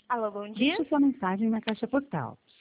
Alô, bom dia. Deixe sua mensagem na caixa postal.